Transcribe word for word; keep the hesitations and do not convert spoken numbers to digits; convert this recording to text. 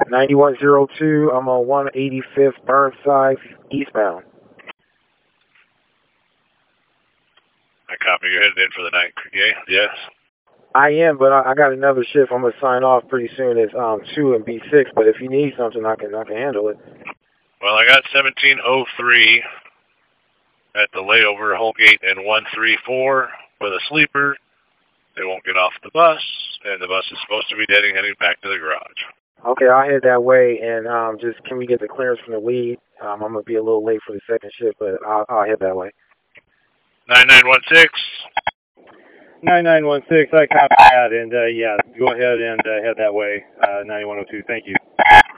ninety-one oh two, I'm on one eighty-fifth Burnside, eastbound. I copy. You're headed in for the night, yeah? Yes? I am, but I, I got another shift. I'm going to sign off pretty soon. It's um, two and B six, but if you need something, I can, I can handle it. Well, I got seventeen oh three at the layover, Holgate and one three four with a sleeper. They won't get off the bus, and the bus is supposed to be heading, heading back to the garage. Okay, I'll head that way, and um, just can we get the clearance from the lead? Um, I'm going to be a little late for the second shift, but I'll, I'll head that way. nine nine one six. nine nine one six, I copy that, and uh, yeah, go ahead and uh, head that way, uh, ninety-one oh two, thank you.